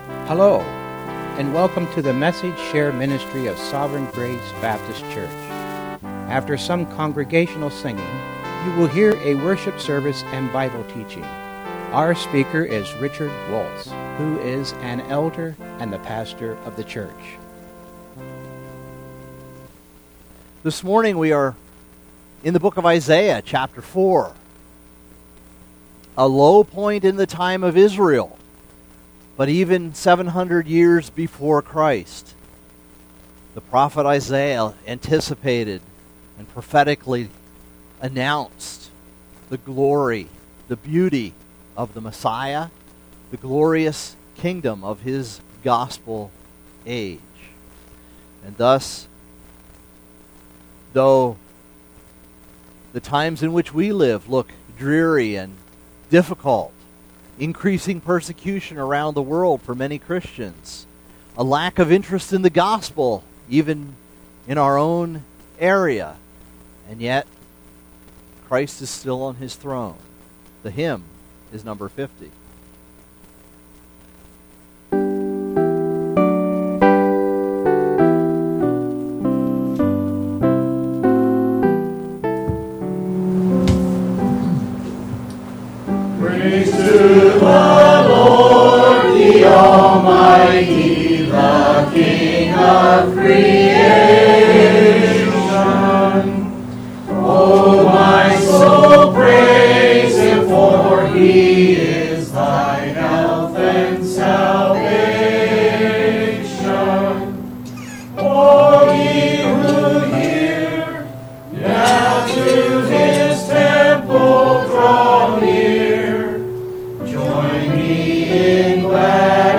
Hello, and welcome to the Message Share Ministry of Sovereign Grace Baptist Church. After some congregational singing, you will hear a worship service and Bible teaching. Our speaker is Richard Waltz, who is an elder and the pastor of the church. This morning we are in the book of Isaiah, chapter 4. A low point in the time of Israel, but even 700 years before Christ. The prophet Isaiah anticipated and prophetically announced the glory, the beauty of the Messiah, the glorious kingdom of his gospel age. And thus, though the times in which we live look dreary and difficult, increasing persecution around the world for many Christians, a lack of interest in the gospel even in our own area, and yet Christ is still on his throne. The hymn is number 50. Almighty, the King of creation. Oh, my soul, praise him, for he is thy health and salvation. All ye who hear, now to his temple draw near. Join me in glad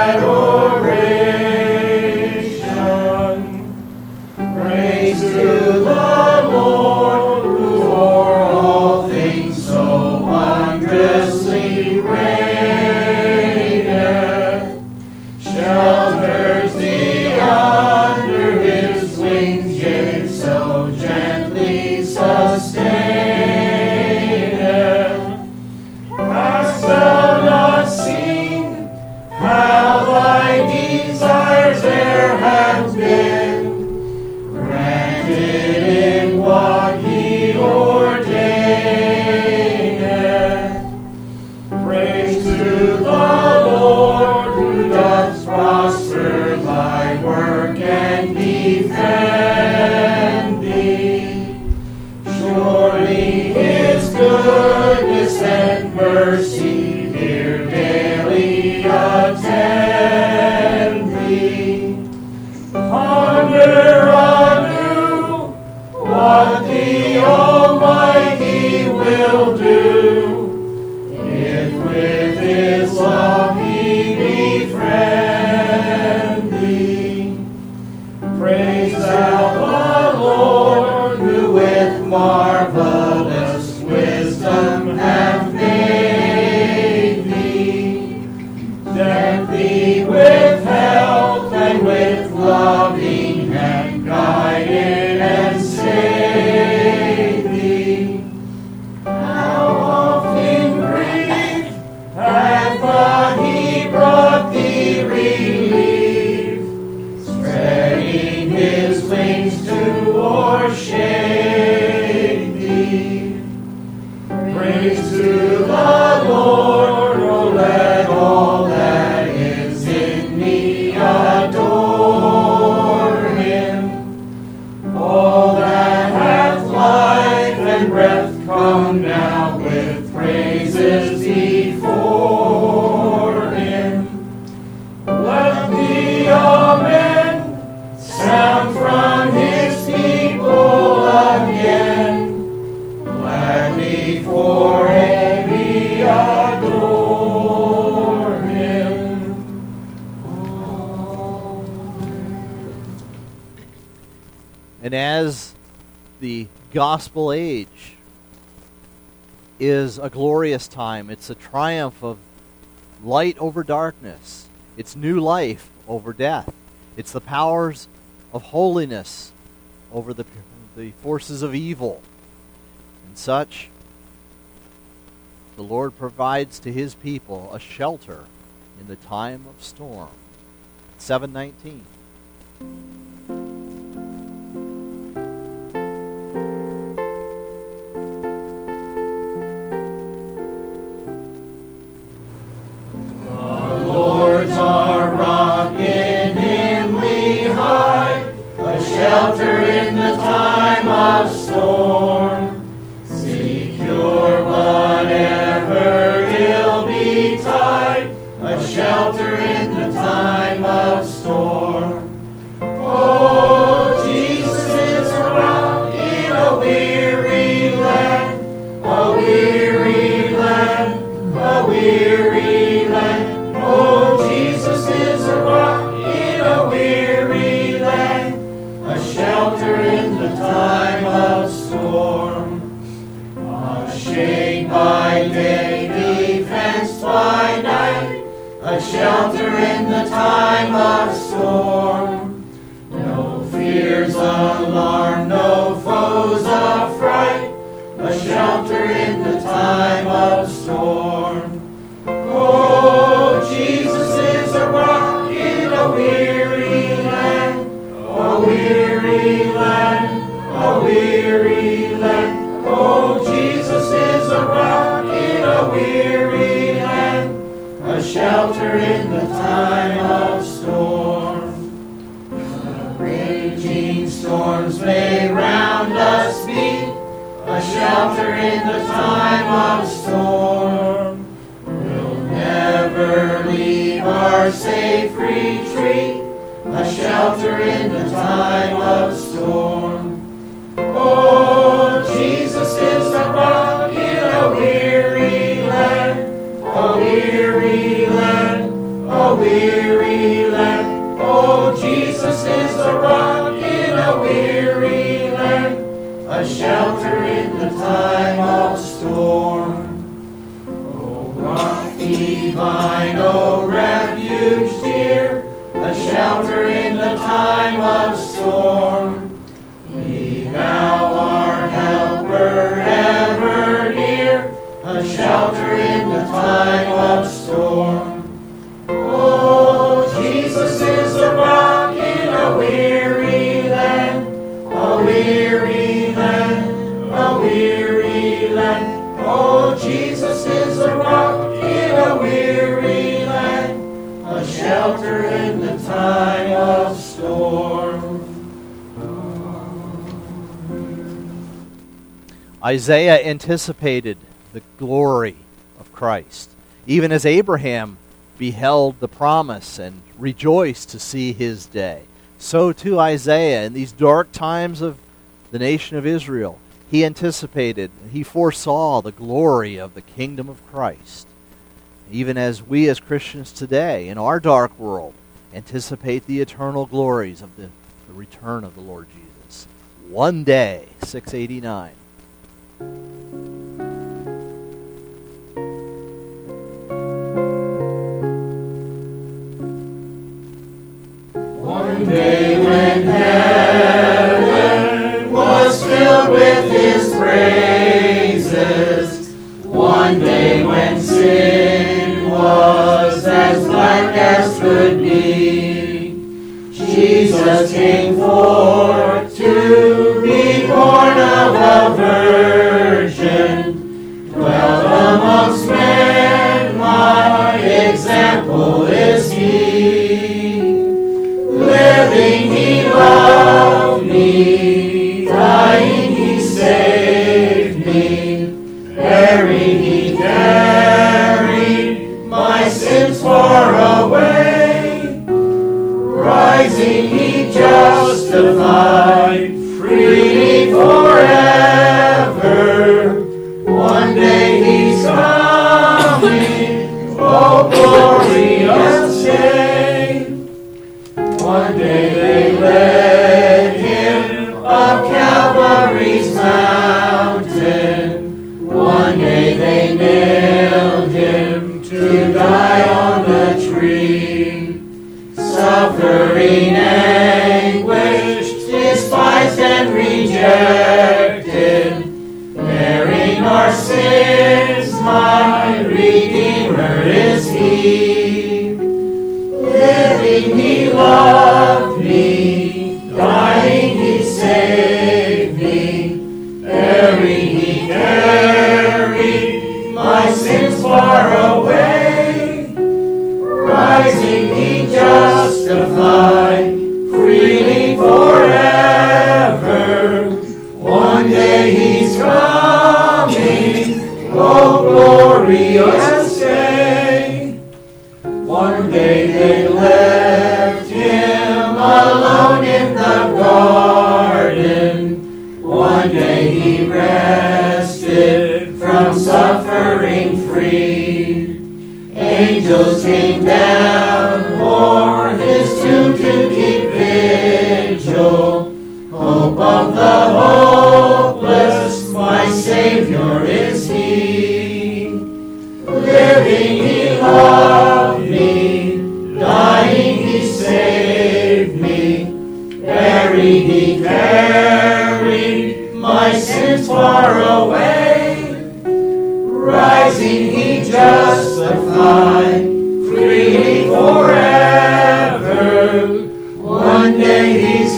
And as the gospel age is a glorious time, it's a triumph of light over darkness. It's new life over death. It's the powers of holiness over the forces of evil. And such, the Lord provides to his people a shelter in the time of storm. 7:19. Lord's our rock, in him we hide, a shelter in the time of storm. Secure whatever ill betide, a shelter in the time of storm. Oh, Jesus is a rock in a weary land, a weary land, a weary land. Oh, Jesus is a rock in a weary land, a shelter in the time of storm. A shade by day, defense by night, a shelter in the time of storm. No fears, alarm, no foes affright, a shelter in the time of storm. Oh, Jesus is a rock in a weary land, a weary land, a weary land. Oh, Jesus is a rock in a weary land, a shelter in the time of storm. The raging storms may round us beat, a shelter in the time of storm. Never leave our safe retreat, a shelter in the time of storm. Oh, Jesus is a rock in a weary land, a weary land, a weary land. Oh, Jesus is a rock in a weary land, a shelter in the time of storm. Rock divine, O refuge dear, a shelter in the time of storm. Be thou our helper ever near, a shelter in the time of storm. Oh, Jesus is a rock in a weary land, a weary land, a weary land. Oh, Jesus is a rock in a weary land, a shelter in the time of storm. Isaiah anticipated the glory of Christ, even as Abraham beheld the promise and rejoiced to see his day. So too Isaiah, in these dark times of the nation of Israel, he anticipated, he foresaw the glory of the kingdom of Christ. Even as we as Christians today, in our dark world, anticipate the eternal glories of the return of the Lord Jesus. One day, 689. One day when heaven was filled with his praises, one day when sin was as black as could be, Jesus came forth to be born of a virgin, dwelt amongst men, my example is he. Living he loved me, dying he saved me, buried he carried my sins far away, rising he justified, freely forever. One day he's coming, oh glorious day. One day they led him up Calvary's mountain. One day they nailed him to die on the tree. Suffering anguish, despised and rejected, bearing our sins, my Redeemer is he. Living he loved me, dying he saved me, buried he carried my sins far away, rising he justified, freely forever. One day he's coming, oh glorious day. One day they left him alone in the garden. One day he rested from suffering free. Angels came down for his tomb to keep vigil. Hope of the hopeless, my Savior is he. Living he loved me, dying he saved me, buried he carried my sins far away, rising he justified, freely forever. One day he's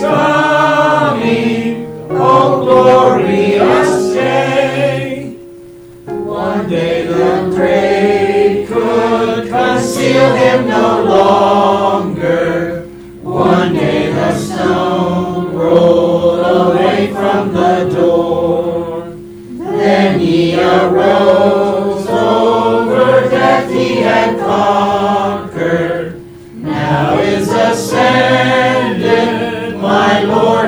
coming, oh glorious day. One day the grave could conceal him no longer. One day the stone rolled away from the door. Then he arose, over death he had conquered. Now is ascended, my Lord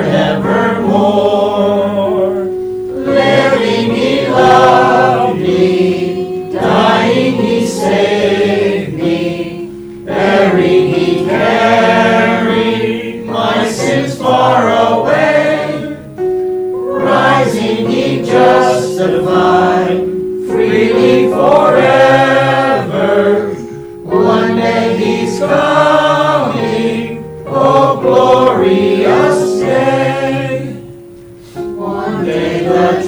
evermore. Living he loved me, dying he saved me, buried he carried my sins far away, rising he justified, freely forever. One day he's coming, oh glorious day. One day the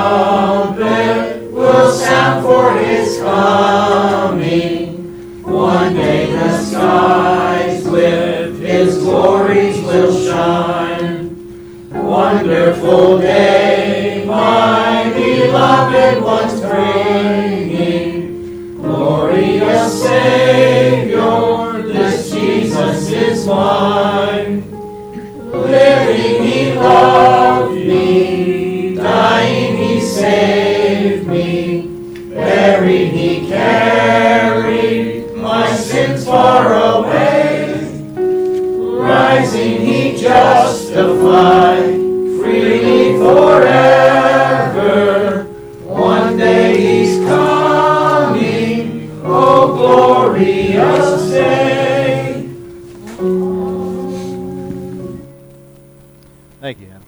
trumpet will sound for his coming. One day the skies with his glories will shine. Wonderful day, my beloved ones bringing. Glorious Savior, this Jesus is mine. Living he loved me, dying he saved me, buried he carried my sins far away, rising he justified, freely forever. One day he's coming, oh glorious day. Thank you, Anna.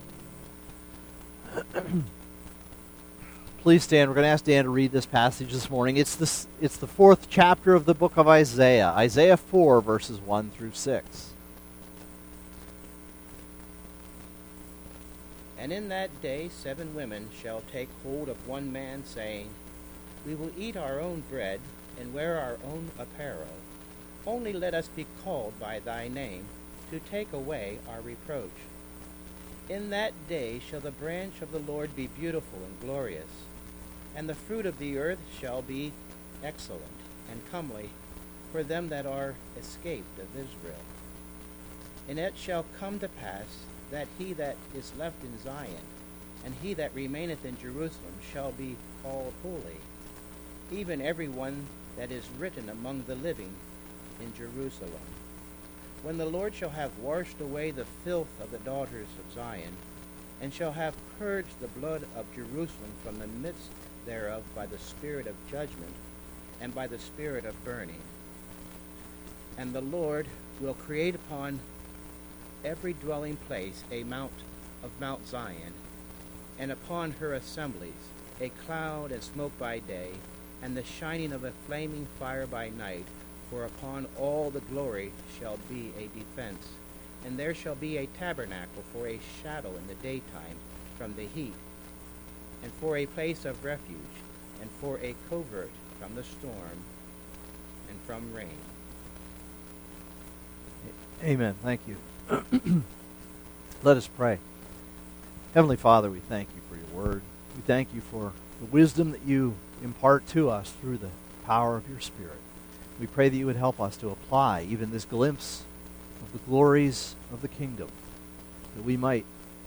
Please stand. We're going to ask Dan to read this passage this morning. It's the fourth chapter of the book of Isaiah. Isaiah 4, verses 1 through 6. And in that day 7 women shall take hold of one man, saying, We will eat our own bread, and wear our own apparel. Only let us be called by thy name, to take away our reproach. In that day shall the branch of the Lord be beautiful and glorious, and the fruit of the earth shall be excellent and comely for them that are escaped of Israel. And it shall come to pass that he that is left in Zion, and he that remaineth in Jerusalem, shall be called holy, even every one that is written among the living in Jerusalem. When the Lord shall have washed away the filth of the daughters of Zion, and shall have purged the blood of Jerusalem from the midst thereof by the spirit of judgment, and by the spirit of burning. And the Lord will create upon every dwelling place a mount of Mount Zion, and upon her assemblies a cloud and smoke by day, and the shining of a flaming fire by night. For upon all the glory shall be a defense, and there shall be a tabernacle for a shadow in the daytime from the heat, and for a place of refuge, and for a covert from the storm and from rain. Amen. Thank you. Let us pray. Heavenly Father, we thank you for your word. We thank you for the wisdom that you impart to us through the power of your Spirit. We pray that you would help us to apply even this glimpse of the glories of the kingdom, that we might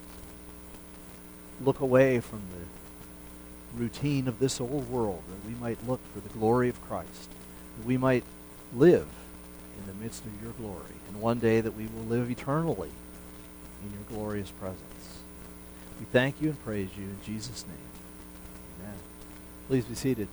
look away from the routine of this old world, that we might look for the glory of Christ, that we might live in the midst of your glory, and one day that we will live eternally in your glorious presence. We thank you and praise you in Jesus' name. Amen. Please be seated.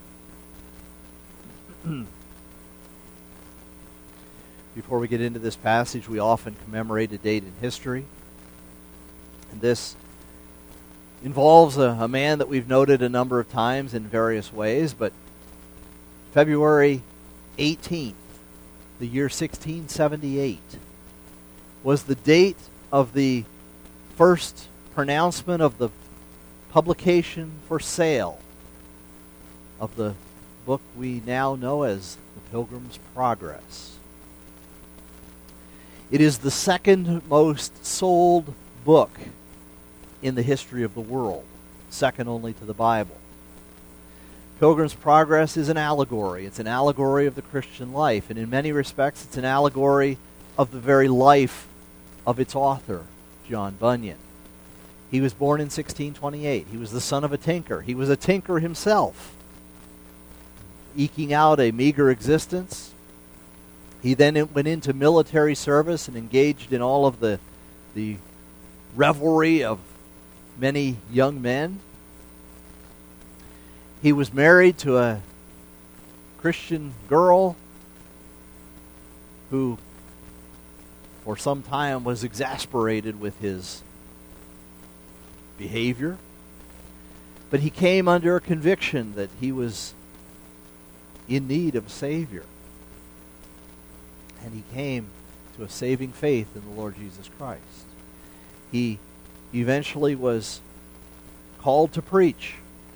Before we get into this passage, we often commemorate a date in history. And this involves a man that we've noted a number of times in various ways, but February 18th, the year 1678, was the date of the first pronouncement of the publication for sale of the book we now know as The Pilgrim's Progress. It is the second most sold book in the history of the world, second only to the Bible. Pilgrim's Progress is an allegory. It's an allegory of the Christian life, and in many respects it's an allegory of the very life of its author, John Bunyan. He was born in 1628. He was the son of a tinker. He was a tinker himself, eking out a meager existence. He then went into military service and engaged in all of the revelry of many young men. He was married to a Christian girl who for some time was exasperated with his behavior. But he came under a conviction that he was in need of a Savior. And he came to a saving faith in the Lord Jesus Christ. He eventually was called to preach.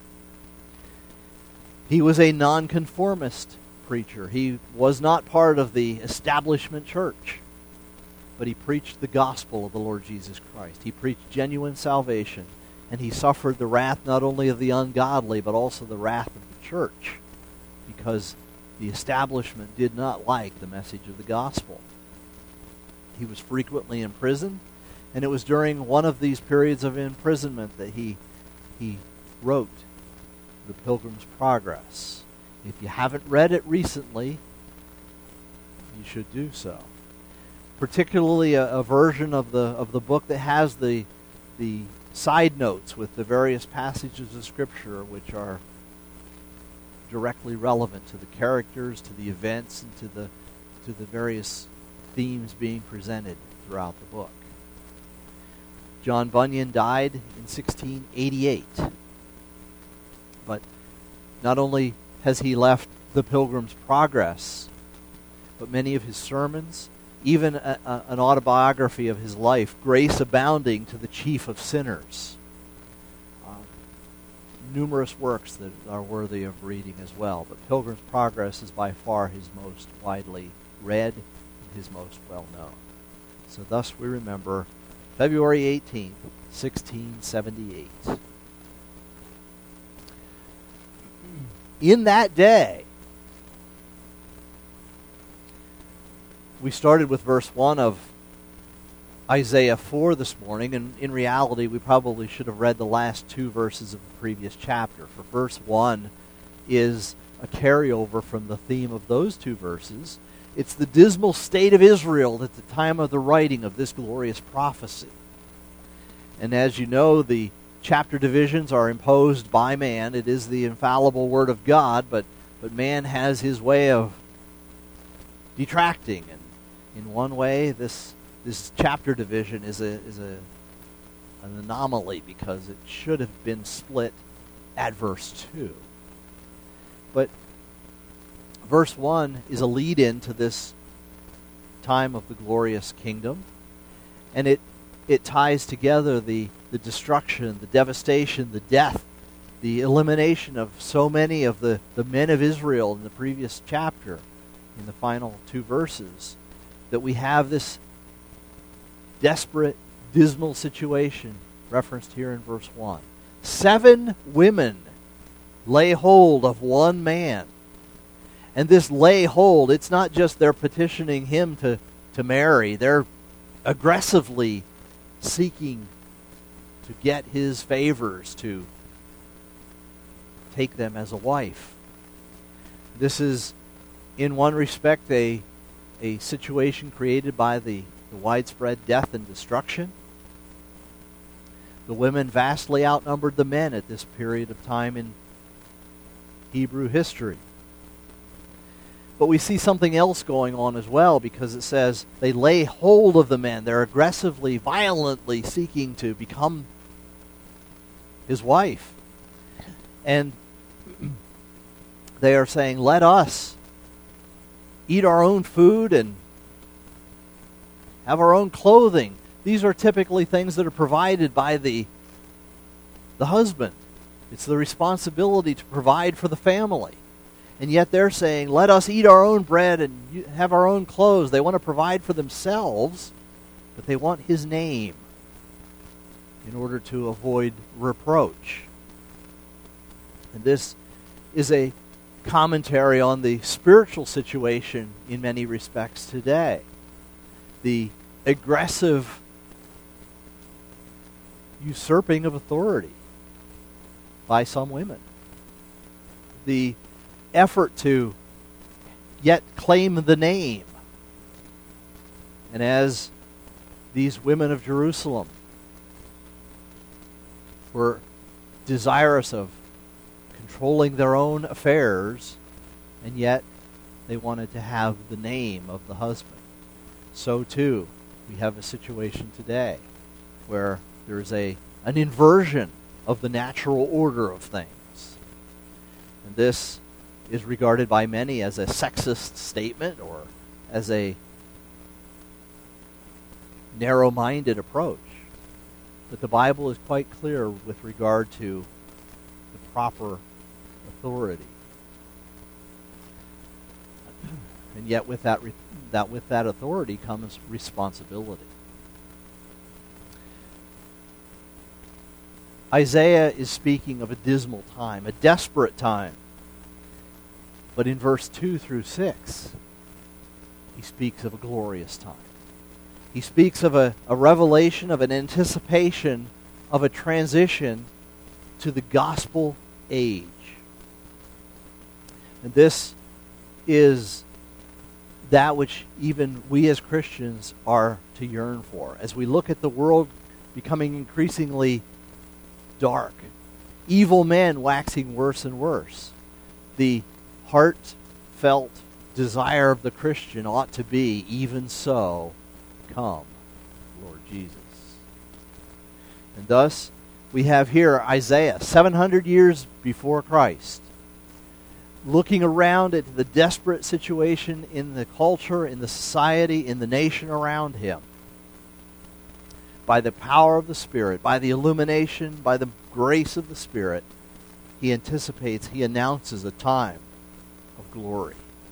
He was a nonconformist preacher. He was not part of the establishment church, but he preached the gospel of the Lord Jesus Christ. He preached genuine salvation, and he suffered the wrath not only of the ungodly, but also the wrath of the church, because the establishment did not like the message of the gospel. He was frequently imprisoned, and it was during one of these periods of imprisonment that he wrote The Pilgrim's Progress. If you haven't read it recently, you should do so. Particularly a version of the book that has the side notes with the various passages of Scripture which are directly relevant to the characters, to the events, and to the various themes being presented throughout the book. John Bunyan died in 1688. But not only has he left The Pilgrim's Progress, but many of his sermons, even an autobiography of his life, Grace Abounding to the Chief of Sinners. Numerous works that are worthy of reading as well. But Pilgrim's Progress is by far his most widely read and his most well known. So thus we remember February 18th, 1678. In that day, we started with verse 1 of Isaiah 4 this morning, and in reality we probably should have read the last two verses of the previous chapter. For verse 1 is a carryover from the theme of those two verses. It's the dismal state of Israel at the time of the writing of this glorious prophecy. And as you know, the chapter divisions are imposed by man. It is the infallible Word of God, but man has his way of detracting. And in one way, this chapter division is an anomaly, because it should have been split at verse 2. But verse 1 is a lead-in to this time of the glorious kingdom, and it ties together the destruction, the devastation, the death, the elimination of so many of the men of Israel in the previous chapter, in the final two verses, that we have this desperate, dismal situation referenced here in verse 1. 7 women lay hold of one man. And this lay hold, it's not just they're petitioning him to marry. They're aggressively seeking to get his favors, to take them as a wife. This is, in one respect, a situation created by the widespread death and destruction. The women vastly outnumbered the men at this period of time in Hebrew history. But we see something else going on as well, because it says they lay hold of the men. They're aggressively, violently seeking to become his wife. And they are saying, let us eat our own food and have our own clothing. These are typically things that are provided by the husband. It's the responsibility to provide for the family. And yet they're saying, let us eat our own bread and have our own clothes. They want to provide for themselves, but they want his name in order to avoid reproach. And this is a commentary on the spiritual situation in many respects today. The aggressive usurping of authority by some women. The effort to yet claim the name. And as these women of Jerusalem were desirous of controlling their own affairs, and yet they wanted to have the name of the husband, so too we have a situation today where there's an inversion of the natural order of things. And this is regarded by many as a sexist statement or as a narrow-minded approach. But the Bible is quite clear with regard to the proper authority. And yet with that authority comes responsibility. Isaiah is speaking of a dismal time, a desperate time. But in verse 2 through 6, he speaks of a glorious time. He speaks of a revelation, of an anticipation, of a transition to the gospel age. And this is that which even we as Christians are to yearn for. As we look at the world becoming increasingly dark, evil men waxing worse and worse, the heartfelt desire of the Christian ought to be, even so, come, Lord Jesus. And thus, we have here Isaiah, 700 years before Christ, looking around at the desperate situation in the culture, in the society, in the nation around him. By the power of the Spirit, by the illumination, by the grace of the Spirit, he anticipates, he announces a time of glory.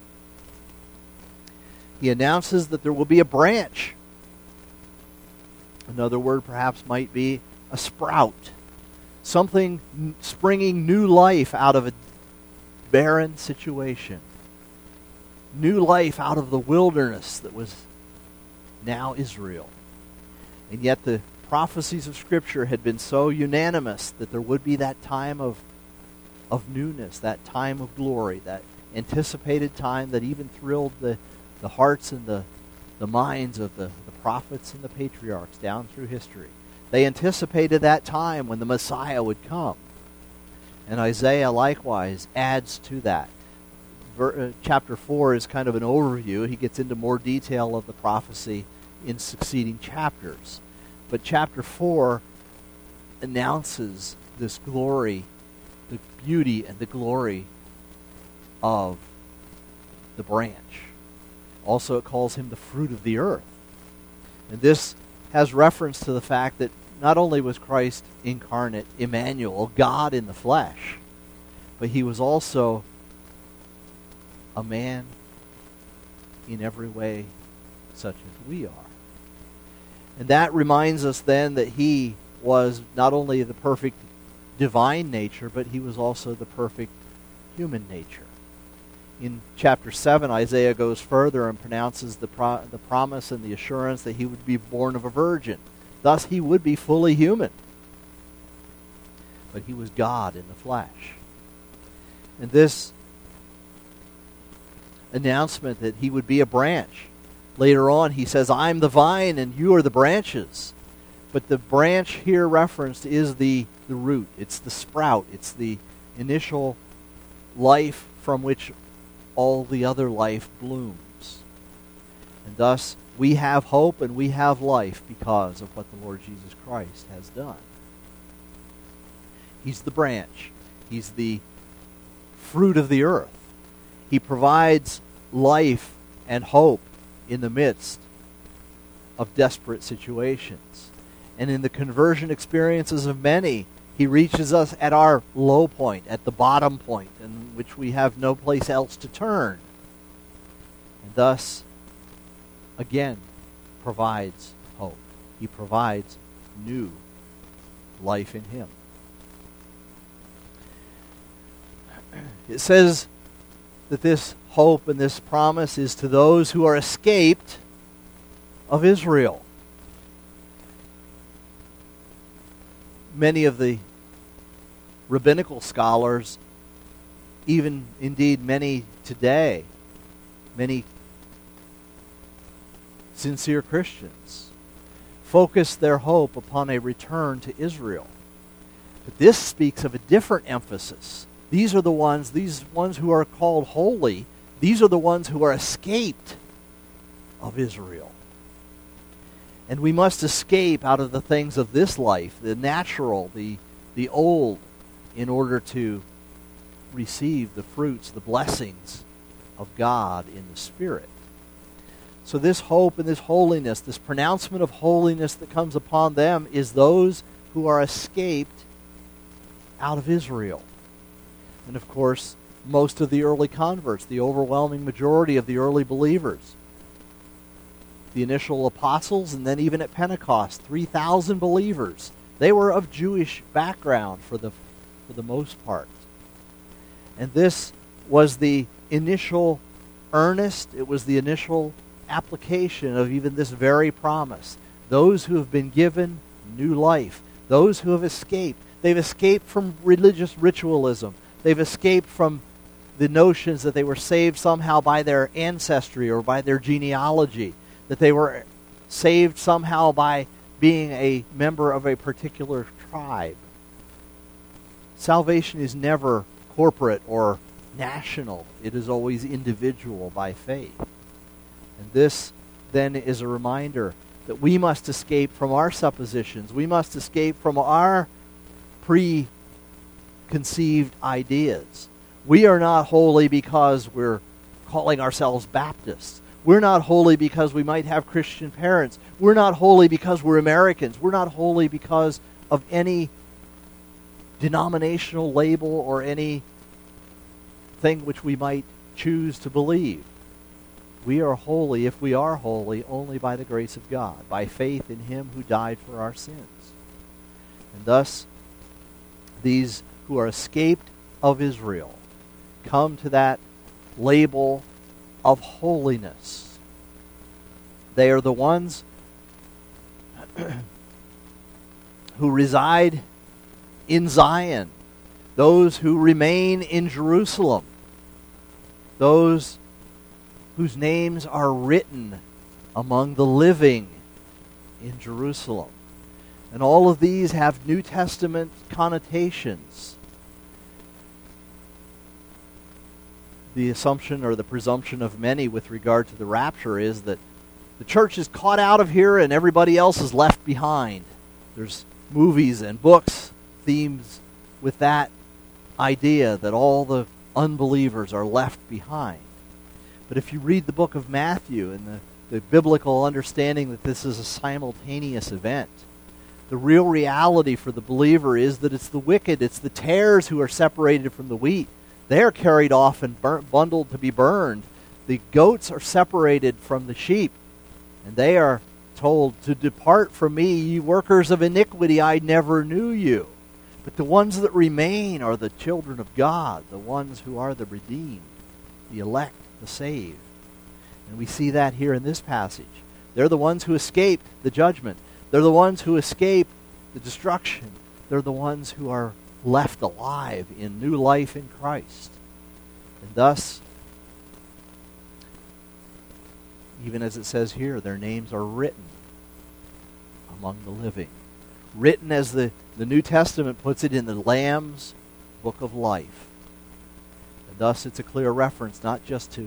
He announces that there will be a branch. Another word perhaps might be a sprout. Something springing new life out of a barren situation. New life out of the wilderness that was now Israel. And yet the prophecies of Scripture had been so unanimous that there would be that time of newness, that time of glory, that anticipated time that even thrilled the hearts and the minds of the prophets and the patriarchs down through history. They anticipated that time when the Messiah would come. And Isaiah likewise adds to that. Chapter 4 is kind of an overview. He gets into more detail of the prophecy in succeeding chapters. But chapter 4 announces this glory, the beauty and the glory of the branch. Also, it calls him the fruit of the earth. And this has reference to the fact that not only was Christ incarnate, Emmanuel, God in the flesh, but he was also a man in every way such as we are. And that reminds us then that he was not only the perfect divine nature, but he was also the perfect human nature. In chapter 7, Isaiah goes further and pronounces the promise and the assurance that he would be born of a virgin. Thus, he would be fully human. But he was God in the flesh. And this announcement that he would be a branch. Later on, he says, I'm the vine and you are the branches. But the branch here referenced is the root. It's the sprout. It's the initial life from which all the other life blooms. And thus, we have hope and we have life because of what the Lord Jesus Christ has done. He's the branch. He's the fruit of the earth. He provides life and hope in the midst of desperate situations. And in the conversion experiences of many, he reaches us at our low point, at the bottom point, in which we have no place else to turn. And thus, again, provides hope. He provides new life in him. It says that this hope and this promise is to those who are escaped of Israel. Many of the rabbinical scholars, even indeed many today, many sincere Christians, focus their hope upon a return to Israel. But this speaks of a different emphasis. These ones who are called holy, these are the ones who are escaped of Israel. And we must escape out of the things of this life, the natural, the old, in order to receive the fruits, the blessings of God in the Spirit. So this hope and this holiness, this pronouncement of holiness that comes upon them is those who are escaped out of Israel. And of course, most of the early converts, the overwhelming majority of the early believers, the initial apostles, and then even at Pentecost, 3,000 believers, they were of Jewish background for the most part. And this was the initial earnest, it was the initial application of even this very promise. Those who have been given new life, those who have escaped, they've escaped from religious ritualism. They've escaped from the notions that they were saved somehow by their ancestry or by their genealogy, that they were saved somehow by being a member of a particular tribe. Salvation is never corporate or national. It is always individual by faith. And this then is a reminder that we must escape from our suppositions. We must escape from our preconceived ideas. We are not holy because we're calling ourselves Baptists. We're not holy because we might have Christian parents. We're not holy because we're Americans. We're not holy because of any denominational label or any thing which we might choose to believe. We are holy, if we are holy, only by the grace of God, by faith in Him who died for our sins. And thus, these who are escaped of Israel come to that label of holiness. They are the ones who reside in Zion, those who remain in Jerusalem, those whose names are written among the living in Jerusalem. And all of these have New Testament connotations. The assumption or the presumption of many with regard to the rapture is that the church is caught out of here and everybody else is left behind. There's movies and books, themes with that idea that all the unbelievers are left behind. But if you read the book of Matthew and the biblical understanding that this is a simultaneous event, the real reality for the believer is that it's the wicked, it's the tares who are separated from the wheat. They are carried off and bundled to be burned. The goats are separated from the sheep. And they are told to depart from me, ye workers of iniquity, I never knew you. But the ones that remain are the children of God, the ones who are the redeemed, the elect, the saved. And we see that here in this passage. They're the ones who escaped the judgment. They're the ones who escape the destruction. They're the ones who are left alive in new life in Christ. And thus, even as it says here, their names are written among the living. Written, as the New Testament puts it, in the Lamb's book of life. And thus it's a clear reference not just to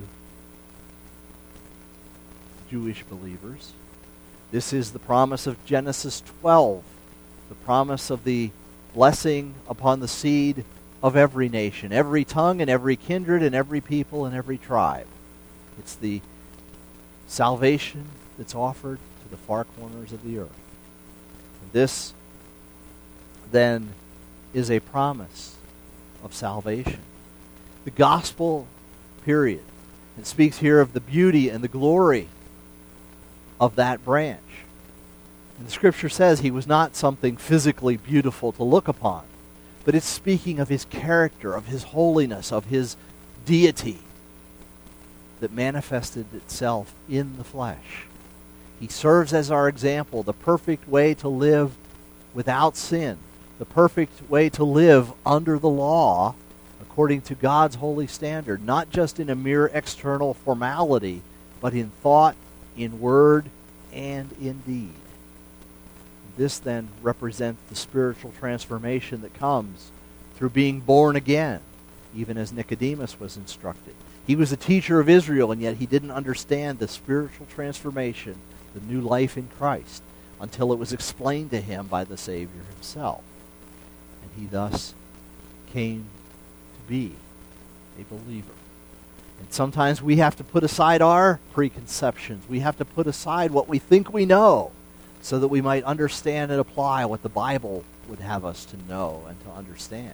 Jewish believers. This is the promise of Genesis 12, the promise of the blessing upon the seed of every nation, every tongue and every kindred and every people and every tribe. It's the salvation that's offered to the far corners of the earth. And this, then, is a promise of salvation. The gospel, period. It speaks here of the beauty and the glory of that branch. And the Scripture says he was not something physically beautiful to look upon, but it's speaking of his character, of his holiness, of his deity that manifested itself in the flesh. He serves as our example, the perfect way to live without sin, the perfect way to live under the law according to God's holy standard, not just in a mere external formality, but in thought, in word, and in deed. This then represents the spiritual transformation that comes through being born again, even as Nicodemus was instructed. He was a teacher of Israel, and yet he didn't understand the spiritual transformation, the new life in Christ, until it was explained to him by the Savior himself. And he thus came to be a believer. And sometimes we have to put aside our preconceptions. We have to put aside what we think we know so that we might understand and apply what the Bible would have us to know and to understand.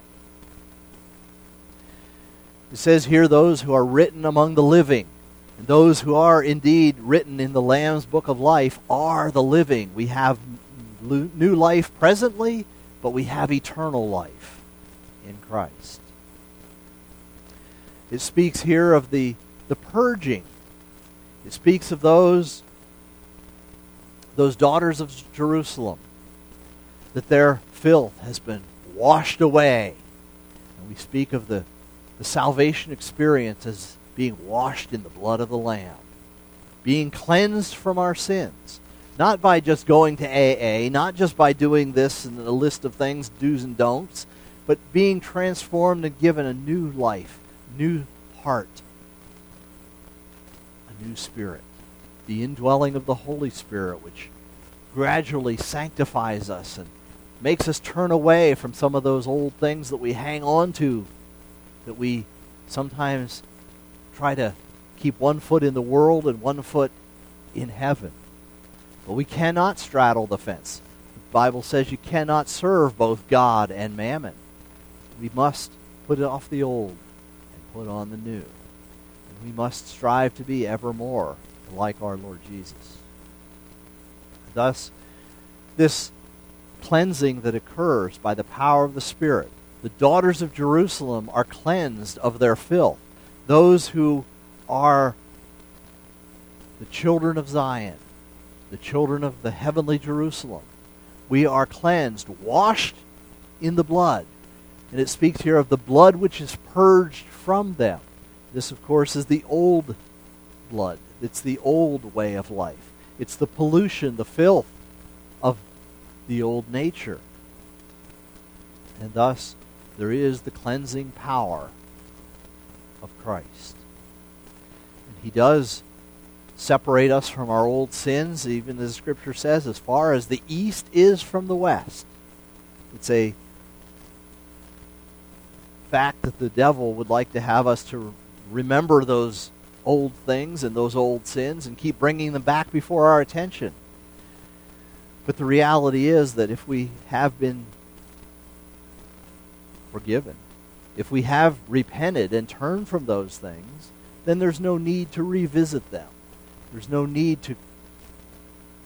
It says here, those who are written among the living, and those who are indeed written in the Lamb's book of life are the living. We have new life presently, but we have eternal life in Christ. It speaks here of the purging. It speaks of those daughters of Jerusalem, that their filth has been washed away. And we speak of the salvation experience as being washed in the blood of the Lamb, being cleansed from our sins, not by just going to AA, not just by doing this and a list of things, do's and don'ts, but being transformed and given a new life, new heart, a new spirit, the indwelling of the Holy Spirit, which gradually sanctifies us and makes us turn away from some of those old things that we hang on to, that we sometimes try to keep one foot in the world and one foot in heaven. But we cannot straddle the fence. The Bible says you cannot serve both God and mammon. We must put off the old and put on the new. And we must strive to be ever more like our Lord Jesus. Thus, this cleansing that occurs by the power of the Spirit, the daughters of Jerusalem are cleansed of their filth. Those who are the children of Zion, the children of the heavenly Jerusalem, we are cleansed, washed in the blood. And it speaks here of the blood which is purged from them. This, of course, is the old blood. It's the old way of life. It's the pollution, the filth of the old nature. And thus, there is the cleansing power of Christ. And he does separate us from our old sins, even as the Scripture says, as far as the east is from the west. It's a fact that the devil would like to have us to remember those old things and those old sins and keep bringing them back before our attention. But the reality is that if we have been forgiven, if we have repented and turned from those things, then there's no need to revisit them. There's no need to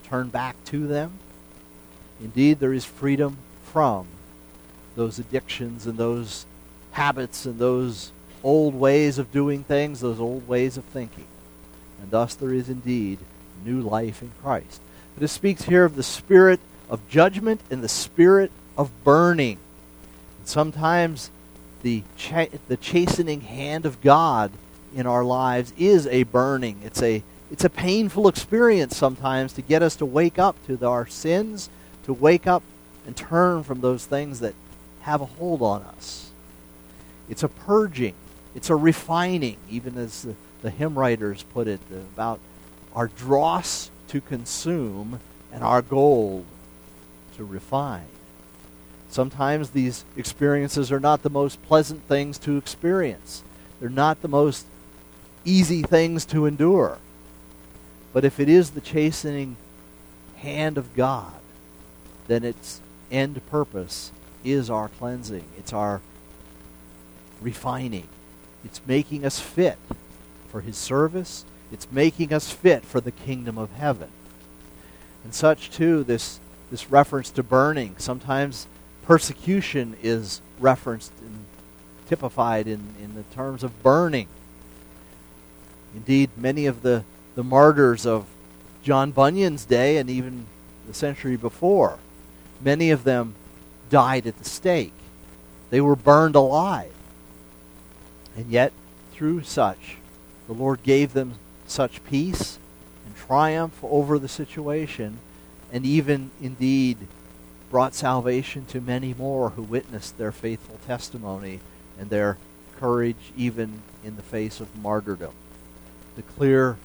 turn back to them. Indeed, there is freedom from those addictions and those habits and those old ways of doing things, those old ways of thinking. And thus there is indeed new life in Christ. But it speaks here of the spirit of judgment and the spirit of burning. And sometimes the chastening hand of God in our lives is a burning. It's a painful experience sometimes to get us to wake up to our sins, to wake up and turn from those things that have a hold on us. It's a purging. It's a refining, even as the hymn writers put it, about our dross to consume and our gold to refine. Sometimes these experiences are not the most pleasant things to experience. They're not the most easy things to endure. But if it is the chastening hand of God, then its end purpose is our cleansing. It's our refining. It's making us fit for His service. It's making us fit for the kingdom of heaven. And such, too, this reference to burning. Sometimes persecution is referenced and typified in the terms of burning. Indeed, many of the martyrs of John Bunyan's day and even the century before, many of them died at the stake. They were burned alive. And yet, through such, the Lord gave them such peace and triumph over the situation, and even, indeed, brought salvation to many more who witnessed their faithful testimony and their courage even in the face of martyrdom. The clear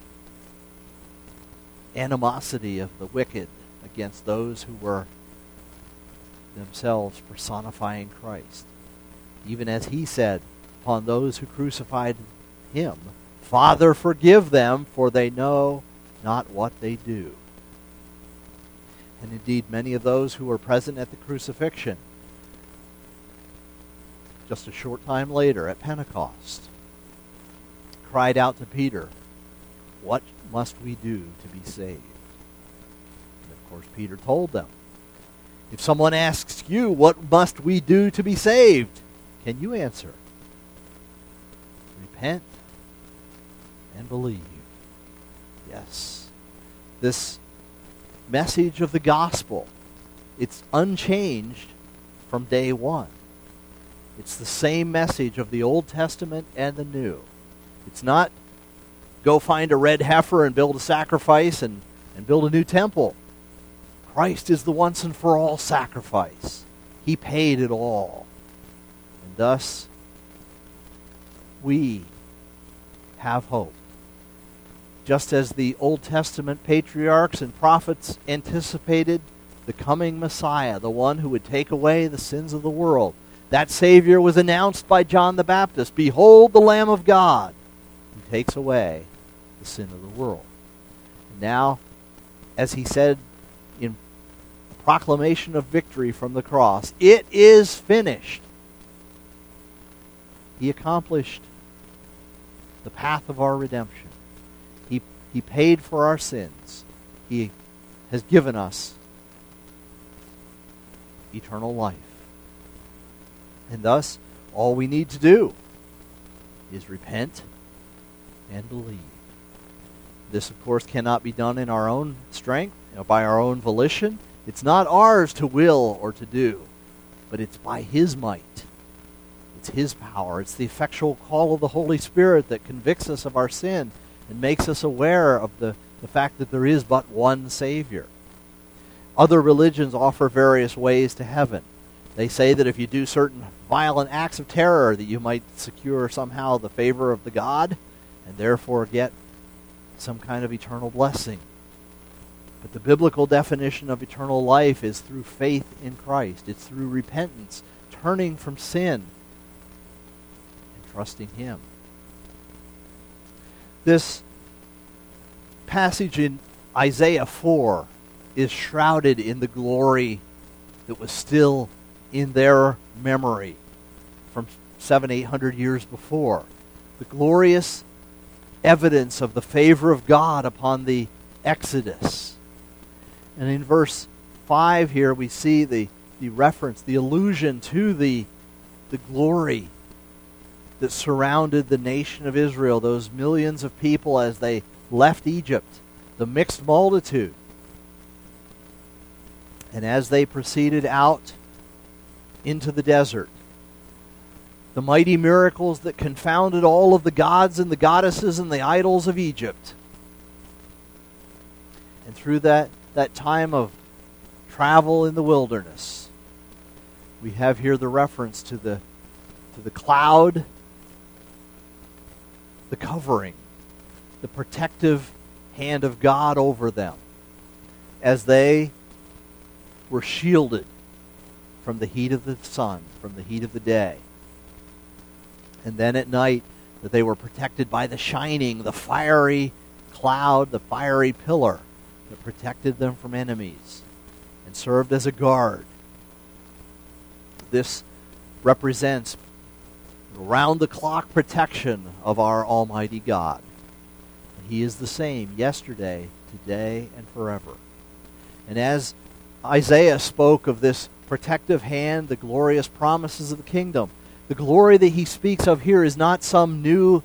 animosity of the wicked against those who were themselves personifying Christ. Even as He said upon those who crucified Him, "Father, forgive them, for they know not what they do." And indeed, many of those who were present at the crucifixion, just a short time later at Pentecost, cried out to Peter, "What must we do to be saved?" And of course, Peter told them, "If someone asks you, what must we do to be saved? Can you answer? Repent and believe." Yes, this message of the gospel, it's unchanged from day one. It's the same message of the Old Testament and the New. It's not go find a red heifer and build a sacrifice and build a new temple. Christ is the once and for all sacrifice. He paid it all. And thus, we have hope. Just as the Old Testament patriarchs and prophets anticipated the coming Messiah, the one who would take away the sins of the world, that Savior was announced by John the Baptist. "Behold the Lamb of God who takes away the sin of the world." And now, as he said in proclamation of victory from the cross, "It is finished." He accomplished the path of our redemption. He paid for our sins. He has given us eternal life. And thus, all we need to do is repent and believe. This, of course, cannot be done in our own strength, by our own volition. It's not ours to will or to do, but it's by His might. It's His power. It's the effectual call of the Holy Spirit that convicts us of our sin and makes us aware of the fact that there is but one Savior. Other religions offer various ways to heaven. They say that if you do certain violent acts of terror, that you might secure somehow the favor of the God and therefore get some kind of eternal blessing. But the biblical definition of eternal life is through faith in Christ. It's through repentance, turning from sin, and trusting Him. This passage in Isaiah 4 is shrouded in the glory that was still in their memory from 700-800 years before. The glorious evidence of the favor of God upon the Exodus, And in verse 5 here, we see the reference, the allusion to the glory that surrounded the nation of Israel, those millions of people as they left Egypt, the mixed multitude. And as they proceeded out into the desert, the mighty miracles that confounded all of the gods and the goddesses and the idols of Egypt. And through that time of travel in the wilderness, we have here the reference to the cloud, the covering, the protective hand of God over them as they were shielded from the heat of the sun, from the heat of the day. And then at night, that they were protected by the shining, the fiery cloud, the fiery pillar that protected them from enemies and served as a guard. This represents round-the-clock protection of our Almighty God. And He is the same yesterday, today, and forever. And as Isaiah spoke of this protective hand, the glorious promises of the kingdom, the glory that he speaks of here is not some new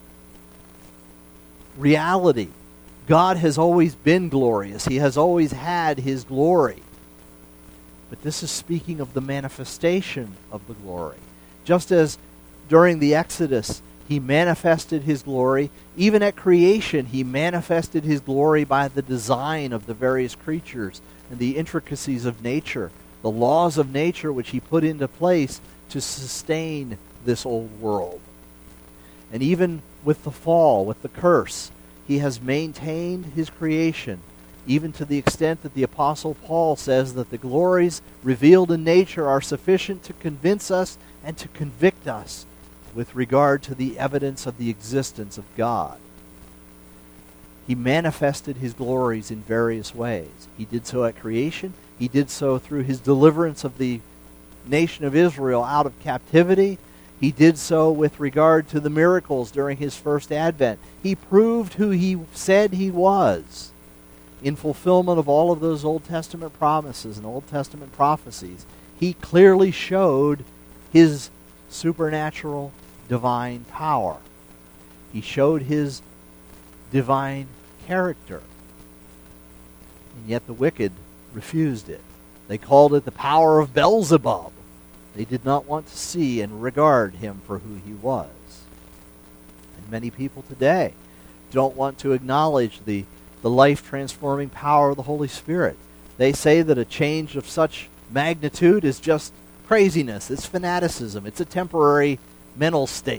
reality. God has always been glorious. He has always had His glory. But this is speaking of the manifestation of the glory. Just as during the Exodus, He manifested His glory, even at creation, He manifested His glory by the design of the various creatures and the intricacies of nature, the laws of nature which He put into place to sustain this old world. And even with the fall, with the curse, He has maintained His creation, even to the extent that the Apostle Paul says that the glories revealed in nature are sufficient to convince us and to convict us with regard to the evidence of the existence of God. He manifested His glories in various ways. He did so at creation. He did so through His deliverance of the nation of Israel out of captivity. He did so with regard to the miracles during His first advent. He proved who He said He was in fulfillment of all of those Old Testament promises and Old Testament prophecies. He clearly showed His supernatural divine power. He showed His divine character. And yet the wicked refused it. They called it the power of Beelzebub. They did not want to see and regard Him for who He was. And many people today don't want to acknowledge the life-transforming power of the Holy Spirit. They say that a change of such magnitude is just craziness. It's fanaticism. It's a temporary mental state.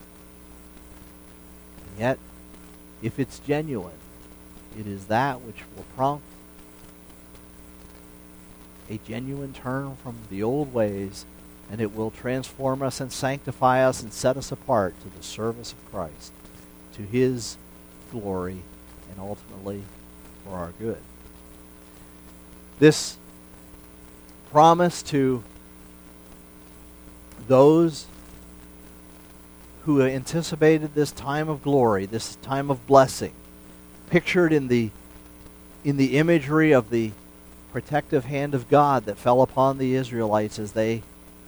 And yet, if it's genuine, it is that which will prompt a genuine turn from the old ways, and it will transform us and sanctify us and set us apart to the service of Christ, to His glory, and ultimately for our good. This promise to those who anticipated this time of glory, this time of blessing, pictured in the imagery of the protective hand of God that fell upon the Israelites as they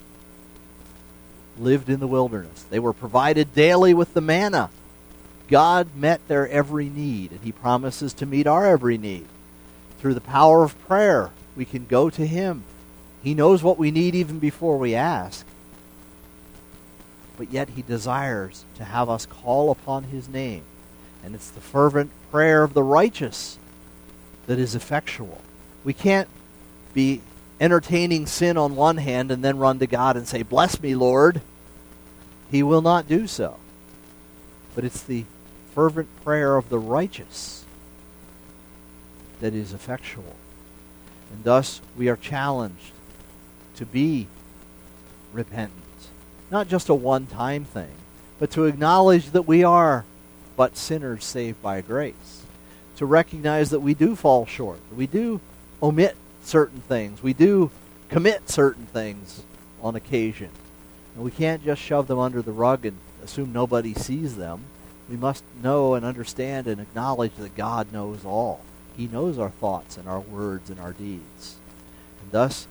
lived in the wilderness. They were provided daily with the manna. God met their every need, and He promises to meet our every need. Through the power of prayer, we can go to Him. He knows what we need even before we ask. But yet He desires to have us call upon His name. And it's the fervent prayer of the righteous that is effectual. We can't be entertaining sin on one hand and then run to God and say, "Bless me, Lord." He will not do so. But it's the fervent prayer of the righteous that is effectual. And thus we are challenged to be repentant. Not just a one-time thing, but to acknowledge that we are but sinners saved by grace. To recognize that we do fall short, that we do omit certain things, we do commit certain things on occasion. And we can't just shove them under the rug and assume nobody sees them. We must know and understand and acknowledge that God knows all. He knows our thoughts and our words and our deeds. And thus,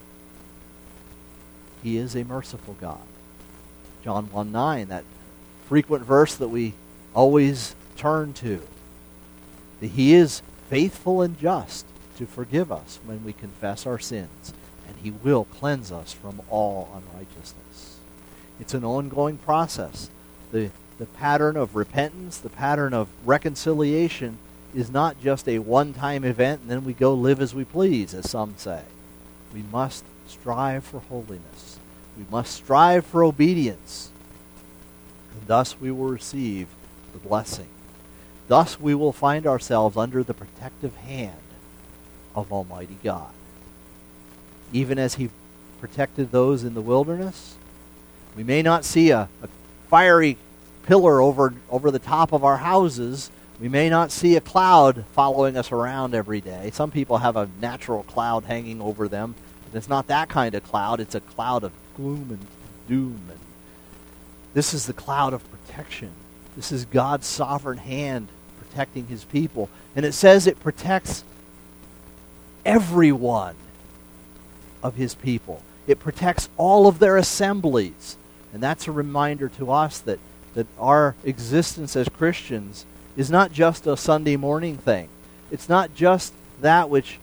He is a merciful God. John 1:9, that frequent verse that we always turn to. That He is faithful and just to forgive us when we confess our sins, and He will cleanse us from all unrighteousness. It's an ongoing process. The pattern of repentance, the pattern of reconciliation is not just a one-time event and then we go live as we please, as some say. We must strive for holiness. We must strive for obedience. And thus we will receive the blessing. Thus we will find ourselves under the protective hand of Almighty God. Even as He protected those in the wilderness, we may not see a fiery pillar over the top of our houses. We may not see a cloud following us around every day. Some people have a natural cloud hanging over them. But it's not that kind of cloud. It's a cloud of gloom and doom. And this is the cloud of protection. This is God's sovereign hand protecting His people. And it says it protects every one of His people. It protects all of their assemblies. And that's a reminder to us that our existence as Christians is not just a Sunday morning thing. It's not just that which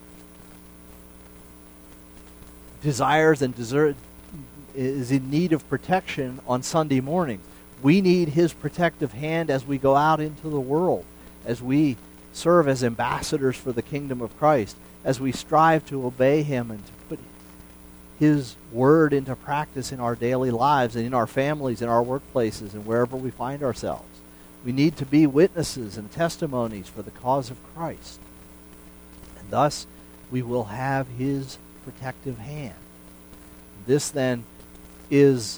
desires and is in need of protection on Sunday morning. We need His protective hand as we go out into the world, as we serve as ambassadors for the kingdom of Christ, as we strive to obey Him and to put His word into practice in our daily lives and in our families, in our workplaces, and wherever we find ourselves. We need to be witnesses and testimonies for the cause of Christ. And thus, we will have His protective hand. This, then, is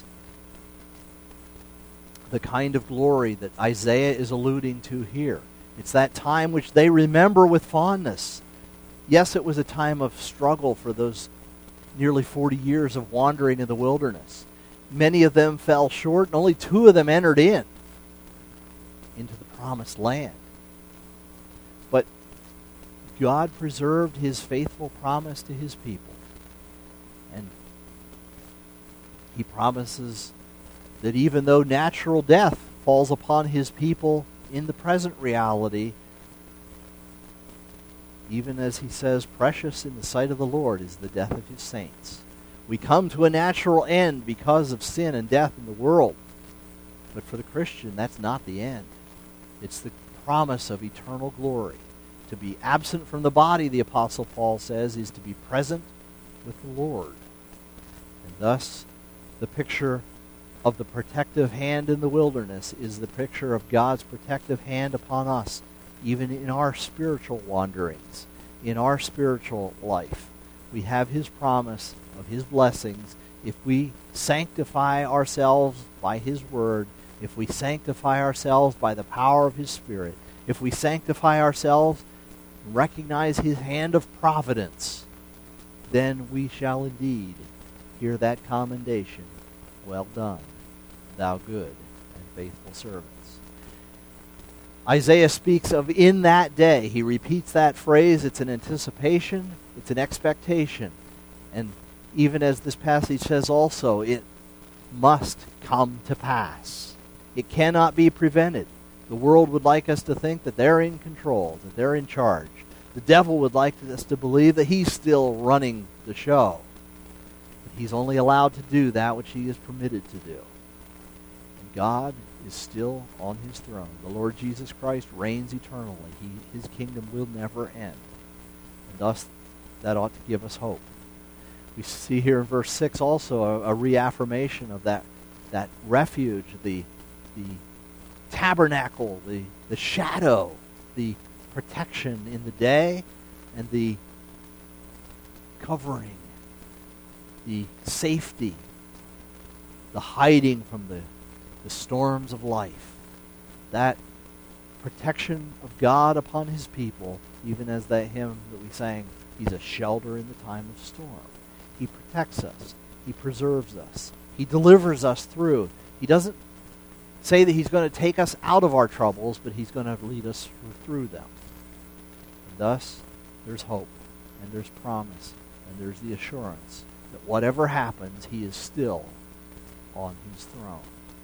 the kind of glory that Isaiah is alluding to here. It's that time which they remember with fondness. Yes, it was a time of struggle for those nearly 40 years of wandering in the wilderness. Many of them fell short, and only 2 of them entered into the promised land. But God preserved His faithful promise to His people. And He promises that even though natural death falls upon His people in the present reality, even as He says, precious in the sight of the Lord is the death of His saints. We come to a natural end because of sin and death in the world. But for the Christian, that's not the end. It's the promise of eternal glory. To be absent from the body, the Apostle Paul says, is to be present with the Lord. And thus, the picture of the protective hand in the wilderness is the picture of God's protective hand upon us, even in our spiritual wanderings, in our spiritual life. We have His promise of His blessings if we sanctify ourselves by His word, if we sanctify ourselves by the power of His Spirit, if we sanctify ourselves and recognize His hand of providence, then we shall indeed hear that commendation, well done, thou good and faithful servants. Isaiah speaks of in that day. He repeats that phrase. It's an anticipation. It's an expectation. And even as this passage says also, it must come to pass. It cannot be prevented. The world would like us to think that they're in control, that they're in charge. The devil would like us to believe that he's still running the show. But he's only allowed to do that which he is permitted to do. And God is still on His throne. The Lord Jesus Christ reigns eternally. His kingdom will never end. And thus, that ought to give us hope. We see here in verse 6 also a reaffirmation of that refuge, the tabernacle, the shadow, the protection in the day, and the covering, the safety, the hiding from the storms of life. That protection of God upon His people, even as that hymn that we sang, He's a shelter in the time of storm. He protects us. He preserves us. He delivers us through. He doesn't say that He's going to take us out of our troubles, but He's going to lead us through them. And thus, there's hope, and there's promise, and there's the assurance that whatever happens, he is still on his throne.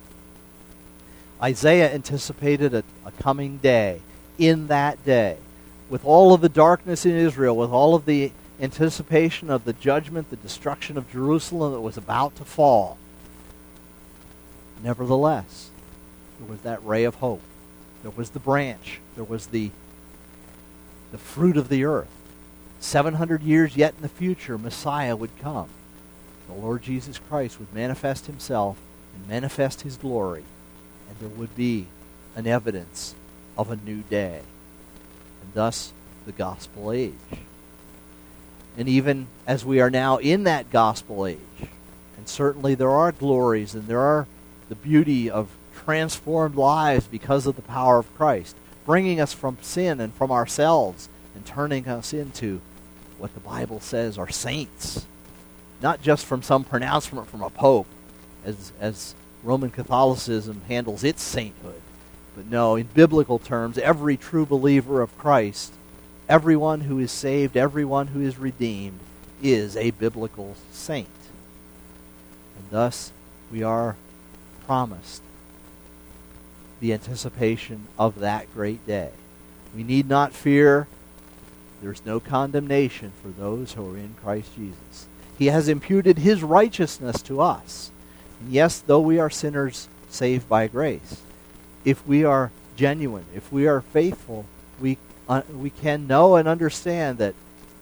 Isaiah anticipated a coming day. In that day, with all of the darkness in Israel, with all of the anticipation of the judgment, the destruction of Jerusalem that was about to fall, nevertheless, there was that ray of hope. There was the branch. There was the fruit of the earth. 700 years yet in the future, Messiah would come. The Lord Jesus Christ would manifest himself and manifest his glory, and there would be an evidence of a new day, and thus the gospel age. And even as we are now in that gospel age, and certainly there are glories and there are the beauty of transformed lives because of the power of Christ, bringing us from sin and from ourselves and turning us into what the Bible says are saints. Not just from some pronouncement from a pope, as Roman Catholicism handles its sainthood. But no, in biblical terms, every true believer of Christ, everyone who is saved, everyone who is redeemed, is a biblical saint. And thus, we are promised the anticipation of that great day. We need not fear. There's no condemnation for those who are in Christ Jesus. He has imputed his righteousness to us. And yes, though we are sinners saved by grace, if we are genuine, if we are faithful, we can know and understand that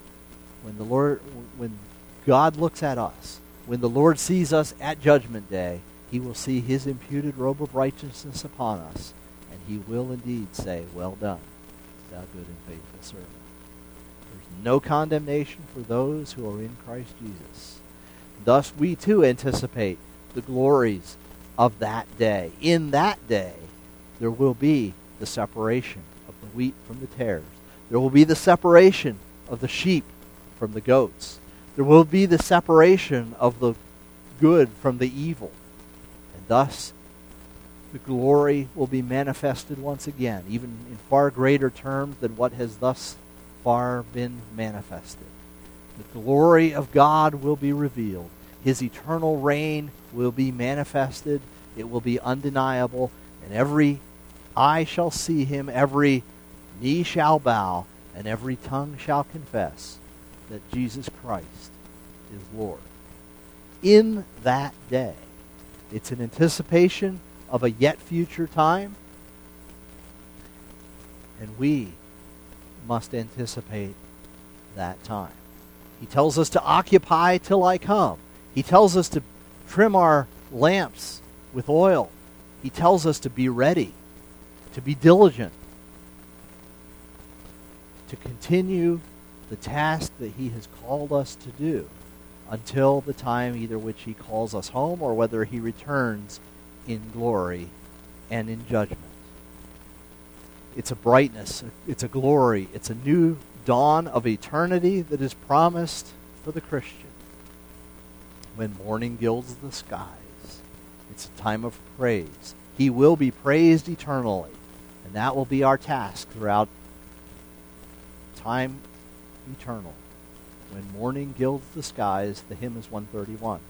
when God looks at us, when the Lord sees us at Judgment Day, he will see his imputed robe of righteousness upon us, and he will indeed say, "Well done, thou good and faithful servant." There's no condemnation for those who are in Christ Jesus. Thus, we too anticipate the glories of that day. In that day, there will be the separation of the wheat from the tares. There will be the separation of the sheep from the goats. There will be the separation of the good from the evil. And thus, the glory will be manifested once again, even in far greater terms than what has thus far been manifested. The glory of God will be revealed. His eternal reign will be manifested. It will be undeniable, and every eye shall see him, every knee shall bow, and every tongue shall confess that Jesus Christ is Lord. In that day, it's an anticipation of a yet future time, and we must anticipate that time. He tells us to occupy till I come. He tells us to trim our lamps with oil. He tells us to be ready, to be diligent, to continue the task that he has called us to do until the time either which he calls us home or whether he returns in glory and in judgment. It's a brightness, it's a glory, it's a new dawn of eternity that is promised for the Christian. When morning gilds the skies, it's a time of praise. He will be praised eternally, and that will be our task throughout time eternal. When morning gilds the skies, the hymn is 131.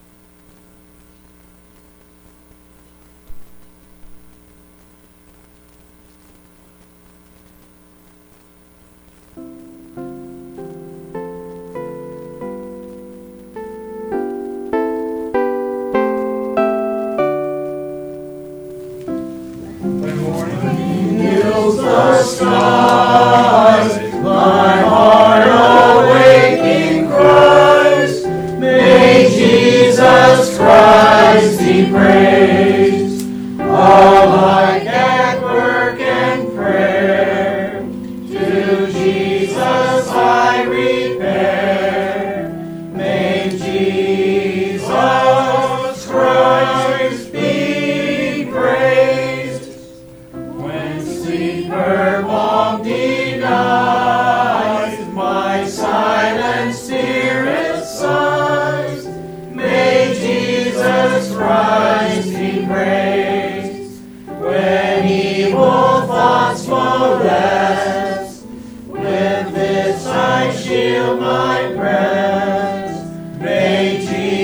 When evil thoughts molest, with my breast. May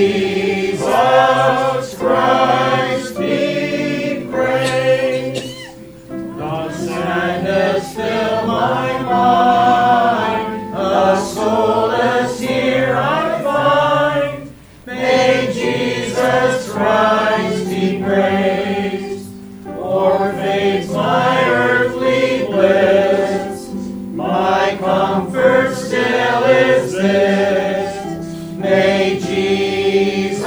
Jesus Christ be praised. The sadness fill my mind, a solace here I find. May Jesus Christ be praised. O'er fades my earthly bliss, my comfort still is this. May Jesus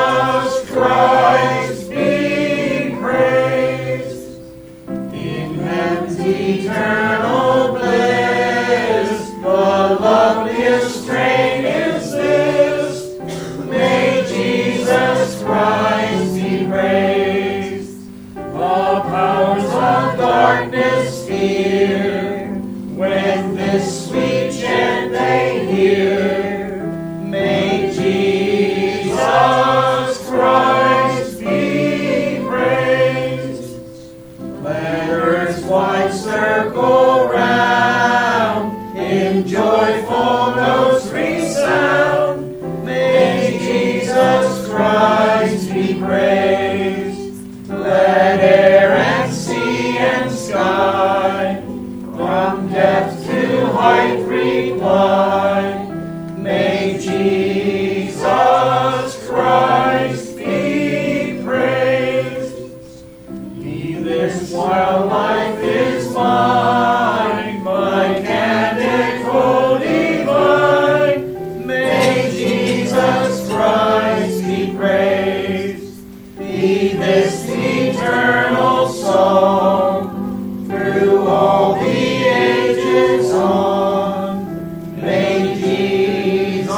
Christ be praised. In heaven's eternal bliss, the loveliest strain is this. May Jesus Christ be praised. The powers of darkness fear when this sweet chant they hear. May Jesus Christ be praised. Let earth's wide circle round in joyful notes resound. May Jesus Christ be praised. Let air and sea and sky from depth to height reply. May Jesus Christ be praised. Be this while life is mine, my canticle divine. May Jesus Christ be praised. Be this eternal song through all the ages on. May Jesus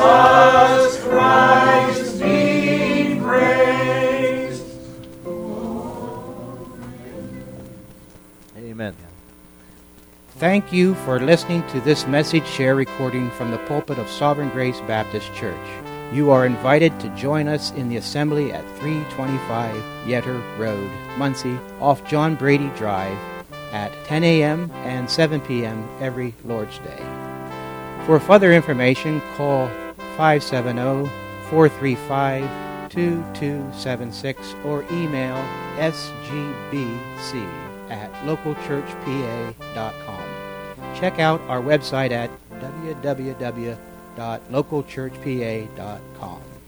Christ be praised. Amen. Thank you for listening to this message share recording from the pulpit of Sovereign Grace Baptist Church. You are invited to join us in the assembly at 325 Yetter Road, Muncie, off John Brady Drive at 10 a.m. and 7 p.m. every Lord's Day. For further information, call 570-435-2276 or email sgbc@localchurchpa.com. Check out our website at www.localchurchpa.com.